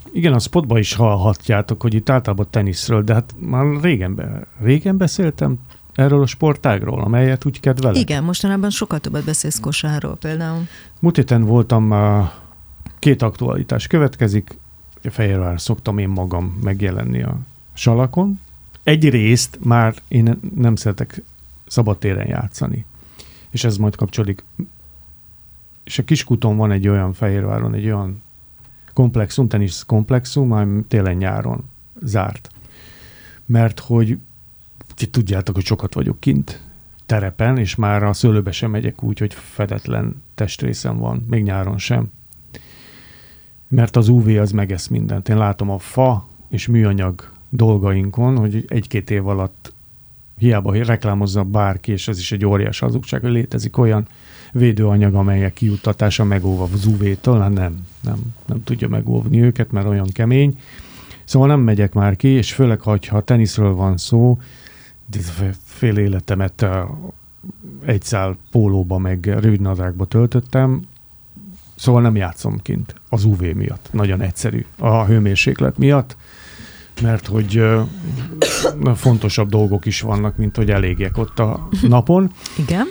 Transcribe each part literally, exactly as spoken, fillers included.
Igen, a spotban is hallhatjátok, hogy itt általában teniszről, de hát már régen, be, régen beszéltem erről a sportágról, amelyet úgy kedvelek. Igen, mostanában sokkal többet beszélsz kosárról például. Múlt héten voltam, két aktualitás következik, Fehérvár szoktam én magam megjelenni a salakon. Egyrészt már én nem szeretek szabadtéren játszani, és ez majd kapcsolódik. És a Kiskuton van egy olyan, Fehérváron egy olyan komplexum, tenisz komplexum, ami télen-nyáron zárt. Mert hogy ti tudjátok, hogy sokat vagyok kint terepen, és már a szőlőbe sem megyek úgy, hogy fedetlen testrészem van, még nyáron sem. Mert az ú vé az megesz mindent. Én látom a fa és műanyag dolgainkon, hogy egy-két év alatt hiába reklámozza bárki, és ez is egy óriás hazugság, hogy létezik olyan védőanyag, amelyek kijuttatása megóva az ú vétől, hát nem, nem, nem tudja megóvni őket, mert olyan kemény. Szóval nem megyek már ki, és főleg, ha teniszről van szó, fél életemet egy szál pólóba, meg rövidnadrágba töltöttem, szóval nem játszom kint az ú vé miatt. Nagyon egyszerű. A hőmérséklet miatt, mert hogy uh, fontosabb dolgok is vannak, mint hogy elégjek ott a napon. Igen.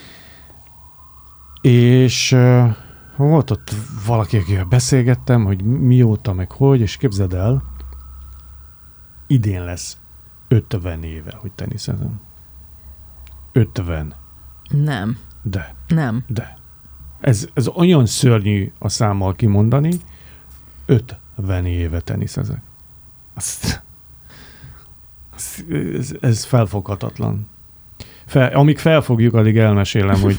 És uh, volt ott valaki, akivel beszélgettem, hogy mióta, meg hogy, és képzeld el, idén lesz ötven éve, hogy teniszezem. ötven. Nem. De. Nem. De. Ez, ez olyan szörnyű a számmal kimondani, ötven éve teniszezek. Azt, azt, ez, ez felfoghatatlan. Fel, amíg felfogjuk, addig elmesélem, hogy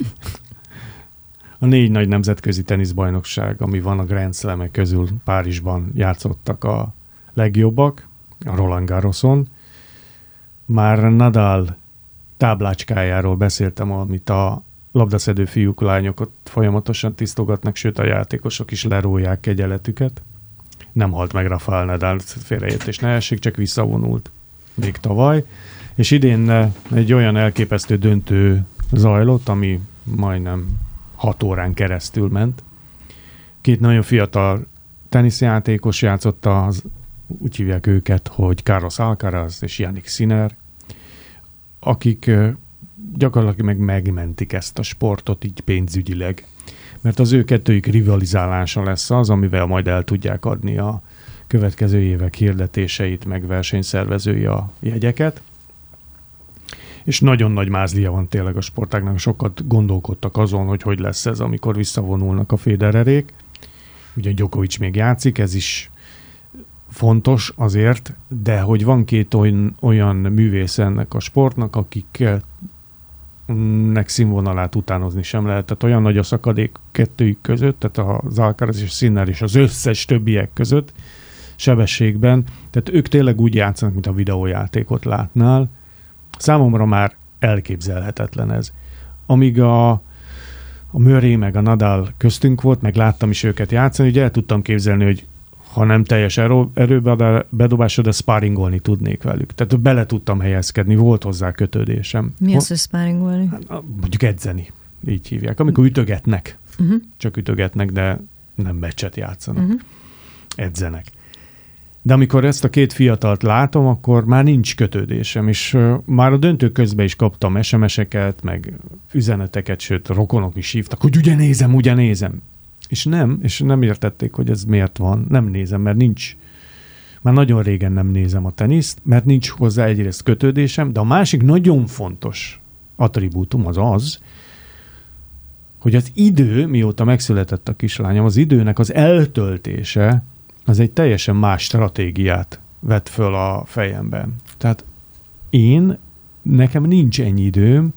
a négy nagy nemzetközi teniszbajnokság, ami van a Grand Slam-ek közül, Párizsban játszottak a legjobbak, a Roland Garroson. Már Nadal táblácskájáról beszéltem, amit a labdaszedő fiúk, lányok ott folyamatosan tisztogatnak, sőt a játékosok is lerólják kegyeletüket. Nem halt meg Rafael Nadal, félreértés ne essék, csak visszavonult még tavaly. És idén egy olyan elképesztő döntő zajlott, ami majdnem hat órán keresztül ment. Két nagyon fiatal teniszjátékos játszott, az, úgy hívják őket, hogy Carlos Alcaraz és Jannik Sinner, akik gyakorlatilag meg megmentik ezt a sportot így pénzügyileg. Mert az ő kettőjük rivalizálása lesz az, amivel majd el tudják adni a következő évek hirdetéseit, meg versenyszervezői a jegyeket. És nagyon nagy mázlia van tényleg a sportágnak. Sokat gondolkodtak azon, hogy hogy lesz ez, amikor visszavonulnak a Federerék. Ugye Djokovic még játszik, ez is fontos azért, de hogy van két olyan, olyan művész ennek a sportnak, akiknek színvonalát utánozni sem lehet. Tehát olyan nagy a szakadék kettőjük között, tehát az Alcaraz és Sinner és az összes többiek között sebességben. Tehát ők tényleg úgy játszanak, mint a videójátékot látnál. Számomra már elképzelhetetlen ez. Amíg a, a Murray meg a Nadal köztünk volt, meg láttam is őket játszani, ugye el tudtam képzelni, hogy ha nem teljes erő, erőbedobásra, de sparringolni tudnék velük. Tehát bele tudtam helyezkedni, volt hozzá kötődésem. Mi az, hogy sparringolni? Hát, mondjuk edzeni, így hívják. Amikor ütögetnek, uh-huh. csak ütögetnek, de nem meccset játszanak. Uh-huh. Edzenek. De amikor ezt a két fiatalt látom, akkor már nincs kötődésem, és uh, már a döntők közben is kaptam es em es-eket, meg üzeneteket, sőt, rokonok is hívtak, hogy ugye nézem, ugye nézem. És nem, és nem értették, hogy ez miért van. Nem nézem, mert nincs. Már nagyon régen nem nézem a teniszt, mert nincs hozzá egyrészt kötődésem, de a másik nagyon fontos attribútum az az, hogy az idő, mióta megszületett a kislányom, az időnek az eltöltése, az egy teljesen más stratégiát vett föl a fejemben. Tehát én, nekem nincs ennyi időm,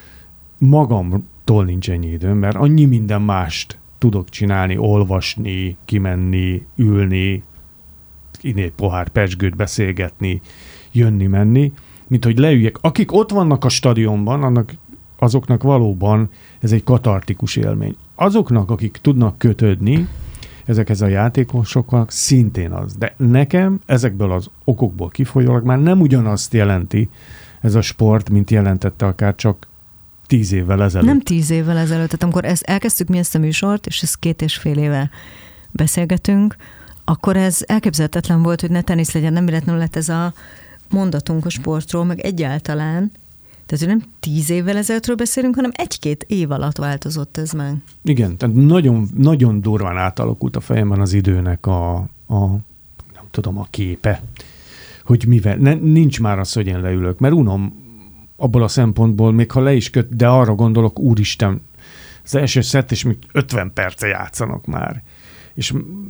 magamtól nincs ennyi időm, mert annyi minden mást tudok csinálni, olvasni, kimenni, ülni, inni egy pohár pezsgőt, beszélgetni, jönni-menni, mint hogy leüljek. Akik ott vannak a stadionban, annak, azoknak valóban ez egy katartikus élmény. Azoknak, akik tudnak kötődni, ezekhez a játékosoknak szintén az. De nekem ezekből az okokból kifolyólag már nem ugyanazt jelenti ez a sport, mint jelentette akár csak tíz évvel ezelőtt. Nem tíz évvel ezelőtt, tehát amikor ezt, elkezdtük mi ezt a műsort, és ezt két és fél éve beszélgetünk, akkor ez elképzelhetetlen volt, hogy ne tenisz legyen, nem véletlenül lett ez a mondatunk a sportról, meg egyáltalán. Tehát, hogy nem tíz évvel ezelőttről beszélünk, hanem egy-két év alatt változott ez meg. Igen, tehát nagyon, nagyon durván átalakult a fejemben az időnek a, a nem tudom, a képe, hogy mivel, ne, nincs már az, hogy én leülök, mert unom abból a szempontból, még ha le is köt, de arra gondolok, úristen, az első szett, és még ötven perce játszanak már. És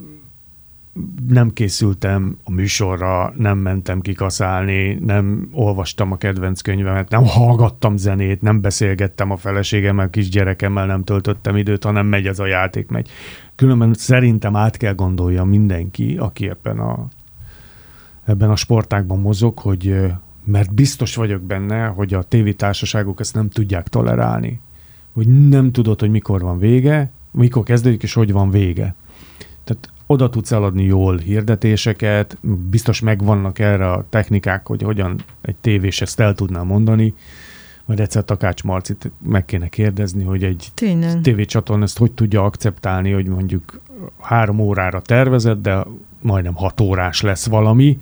nem készültem a műsorra, nem mentem kikaszálni, nem olvastam a kedvenc könyvemet, nem hallgattam zenét, nem beszélgettem a feleségemmel, kisgyerekemmel, nem töltöttem időt, hanem megy ez a játék, megy. Különben szerintem át kell gondolja mindenki, aki ebben a, ebben a sportágban mozog, hogy mert biztos vagyok benne, hogy a tévétársaságok ezt nem tudják tolerálni. Hogy nem tudod, hogy mikor van vége, mikor kezdődik, és hogy van vége. Tehát oda tudsz eladni jól hirdetéseket, biztos megvannak erre a technikák, hogy hogyan egy tévés ezt el tudná mondani, majd egyszer Takács Marcit meg kéne kérdezni, hogy egy Tényleg. tévécsatorna ezt hogy tudja akceptálni, hogy mondjuk három órára tervezett, de majdnem hat órás lesz valami.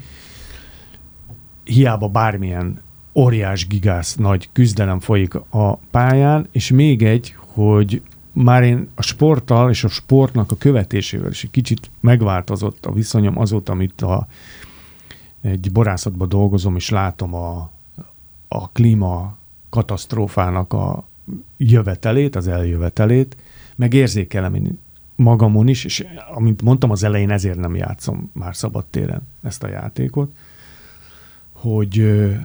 Hiába bármilyen óriás, gigász, nagy küzdelem folyik a pályán, és még egy, hogy már én a sporttal és a sportnak a követésével is egy kicsit megváltozott a viszonyom azóta, amit a, egy borászatban dolgozom, és látom a, a klíma katasztrófának a jövetelét, az eljövetelét, meg érzékelem én magamon is, és amint mondtam az elején, ezért nem játszom már szabadtéren ezt a játékot, hogy uh,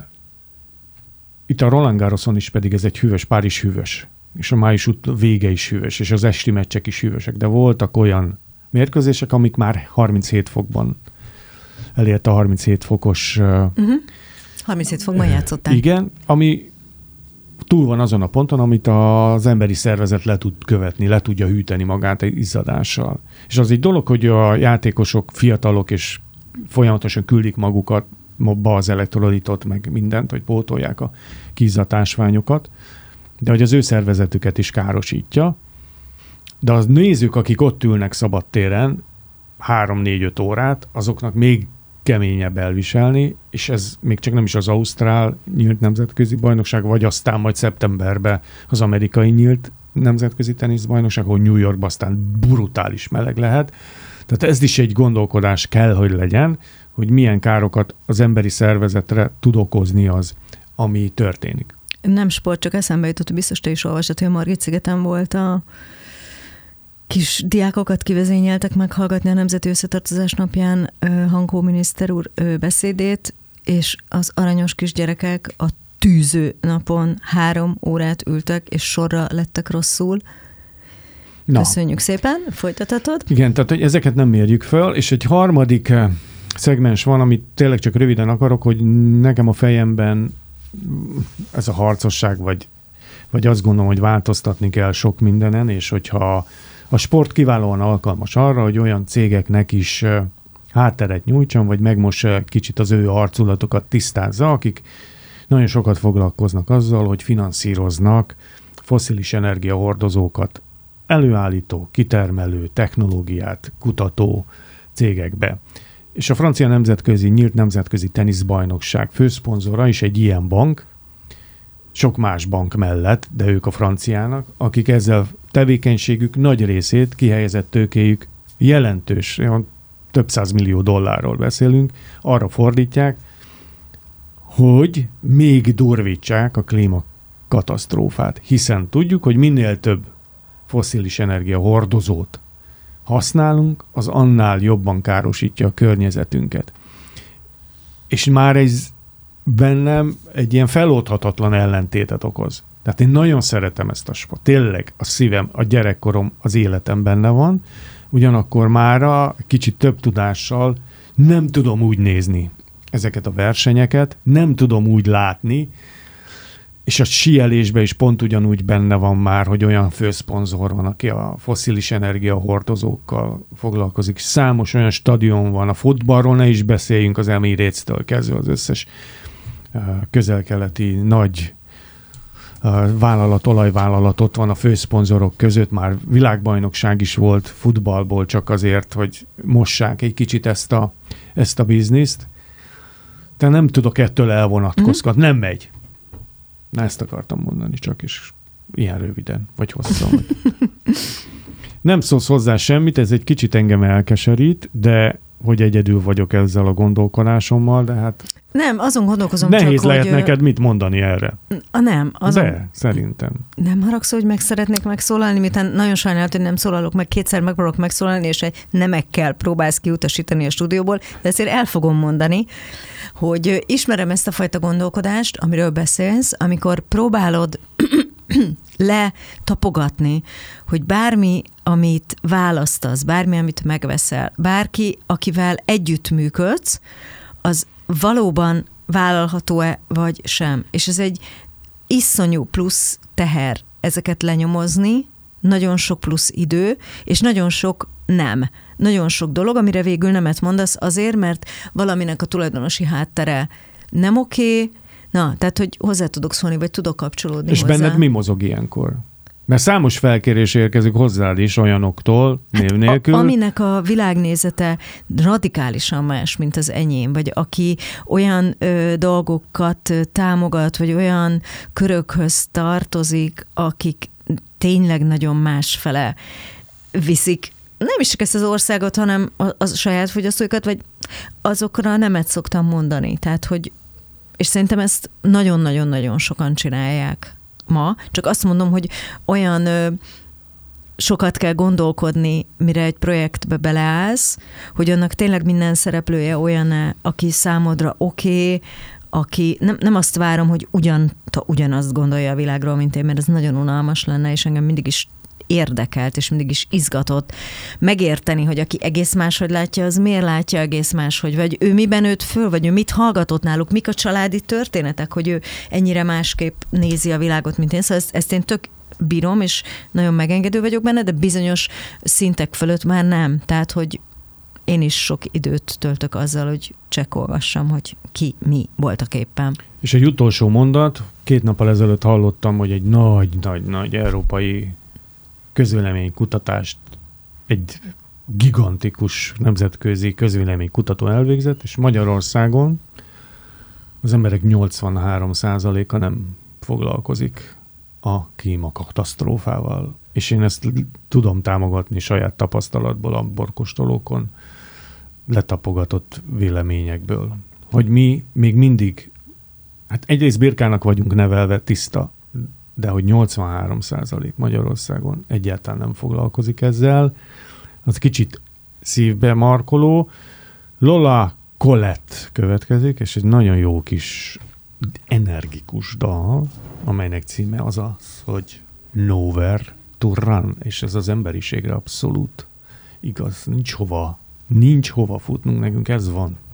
itt a Roland Garroson is pedig ez egy hűvös, Párizs hűvös, és a május út vége is hűvös, és az esti meccsek is hűvösek, de voltak olyan mérkőzések, amik már harminchét fokban elért a harminchét fokos... Uh, uh-huh. harminchét fokban játszották. Igen, ami túl van azon a ponton, amit az emberi szervezet le tud követni, le tudja hűteni magát egy izzadással. És az egy dolog, hogy a játékosok fiatalok, és folyamatosan küldik magukat be az elektrolitot, meg mindent, hogy pótolják a kizzadt ásványokat, de hogy az ő szervezetüket is károsítja. De az nézők, akik ott ülnek szabadtéren három-négy-öt órát, azoknak még keményebb elviselni, és ez még csak nem is az ausztrál nyílt nemzetközi bajnokság, vagy aztán majd szeptemberben az amerikai nyílt nemzetközi teniszbajnokság, ahol New Yorkban aztán brutális meleg lehet. Tehát ez is egy gondolkodás kell, hogy legyen, hogy milyen károkat az emberi szervezetre tud okozni az, ami történik. Nem sport, csak eszembe jutott, hogy biztos te is olvasod, hogy a Margit-szigeten volt a kis diákokat kivezényeltek meghallgatni a Nemzeti Összetartozás napján Hankó miniszter úr beszédét, és az aranyos kisgyerekek a tűző napon három órát ültek, és sorra lettek rosszul. Na. Köszönjük szépen, folytathatod? Igen, tehát hogy ezeket nem mérjük föl, és egy harmadik szegmens van, amit tényleg csak röviden akarok, hogy nekem a fejemben ez a harcosság, vagy, vagy azt gondolom, hogy változtatni kell sok mindenen, és hogyha a sport kiválóan alkalmas arra, hogy olyan cégeknek is hátteret nyújtson, vagy megmossa kicsit az ő arculatokat tisztázza, akik nagyon sokat foglalkoznak azzal, hogy finanszíroznak fosszilis energiahordozókat előállító, kitermelő, technológiát kutató cégekbe. És a francia nemzetközi, nyílt nemzetközi teniszbajnokság főszponzora is egy ilyen bank, sok más bank mellett, de ők a franciának, akik ezzel tevékenységük nagy részét, kihelyezett tőkéjük jelentős, több száz millió dollárról beszélünk, arra fordítják, hogy még durvítsák a klímakatasztrófát, hiszen tudjuk, hogy minél több fosszilis energia hordozót használunk, az annál jobban károsítja a környezetünket. És már ez bennem egy ilyen feloldhatatlan ellentétet okoz. Tehát én nagyon szeretem ezt a sport. Tényleg a szívem, a gyerekkorom, az életem benne van, ugyanakkor mára kicsit több tudással nem tudom úgy nézni ezeket a versenyeket, nem tudom úgy látni, és a síelésben is pont ugyanúgy benne van már, hogy olyan főszponzor van, aki a fosszilis energiahordozókkal foglalkozik. Számos olyan stadion van, a futballról ne is beszéljünk, az Emirates-től kezdve az összes közel-keleti nagy vállalat, olajvállalat ott van a főszponzorok között, már világbajnokság is volt futballból, csak azért, hogy mossák egy kicsit ezt a, ezt a bizniszt. De nem tudok ettől elvonatkozgatni, mm-hmm. nem megy. Na, ezt akartam mondani, csak is ilyen röviden, vagy hosszan. Nem szólsz hozzá semmit, ez egy kicsit engem elkeserít, de hogy egyedül vagyok ezzel a gondolkodásommal, de hát... Nem, azon gondolkozom nehéz csak, lehet hogy... neked mit mondani erre. A nem. Azon... De, szerintem. Nem haragszol, hogy meg szeretnék megszólalni, miután nagyon sajnálat, hogy nem szólalok meg, kétszer megpróbálok megszólalni, és egy nemekkel próbálsz kiutasítani a stúdióból, de ezért el fogom mondani, hogy ismerem ezt a fajta gondolkodást, amiről beszélsz, amikor próbálod letapogatni, hogy bármi, amit választasz, bármi, amit megveszel, bárki, akivel együttműködsz, az valóban vállalható-e, vagy sem. És ez egy iszonyú plusz teher ezeket lenyomozni, nagyon sok plusz idő, és nagyon sok nem. Nagyon sok dolog, amire végül nemet mondasz azért, mert valaminek a tulajdonosi háttere nem oké, na, tehát, hogy hozzá tudok szólni, vagy tudok kapcsolódni és hozzá. És benned mi mozog ilyenkor? Mert számos felkérés érkezik hozzád is olyanoktól, név nélkül. A, aminek a világnézete radikálisan más, mint az enyém, vagy aki olyan ö, dolgokat támogat, vagy olyan körökhöz tartozik, akik tényleg nagyon másfele viszik nem is csak ezt az országot, hanem a, a saját fogyasztóikat, vagy azokra nemet szoktam mondani. Tehát, hogy és szerintem ezt nagyon-nagyon-nagyon sokan csinálják ma. Csak azt mondom, hogy olyan ö, sokat kell gondolkodni, mire egy projektbe beleállsz, hogy annak tényleg minden szereplője olyan, aki számodra oké, okay, aki nem, nem azt várom, hogy ugyan, ugyanazt gondolja a világról, mint én, mert ez nagyon unalmas lenne, és engem mindig is érdekelt, és mindig is izgatott megérteni, hogy aki egész máshogy látja, az miért látja egész máshogy, vagy ő miben nőtt föl, vagy ő mit hallgatott náluk, mik a családi történetek, hogy ő ennyire másképp nézi a világot, mint én. Szóval ezt, ezt én tök bírom, és nagyon megengedő vagyok benne, de bizonyos szintek fölött már nem. Tehát, hogy én is sok időt töltök azzal, hogy csekkolgassam, hogy ki mi voltak éppen. És egy utolsó mondat, két nappal ezelőtt hallottam, hogy egy nagy-nagy-nagy európai közvéleménykutatást egy gigantikus nemzetközi közvéleménykutató elvégzett, és Magyarországon az emberek nyolcvanhárom százaléka nem foglalkozik a klímakatasztrófával. És én ezt tudom támogatni saját tapasztalatból a borkostolókon letapogatott véleményekből. Hogy mi még mindig, hát egyrészt birkának vagyunk nevelve, tiszta, de hogy nyolcvanhárom százalék Magyarországon egyáltalán nem foglalkozik ezzel, az kicsit szívbe markoló. Lola Colette következik, és egy nagyon jó kis energikus dal, amelynek címe az az, hogy Nowhere to Run, és ez az emberiségre abszolút igaz. Nincs hova, nincs hova futnunk, nekünk ez van.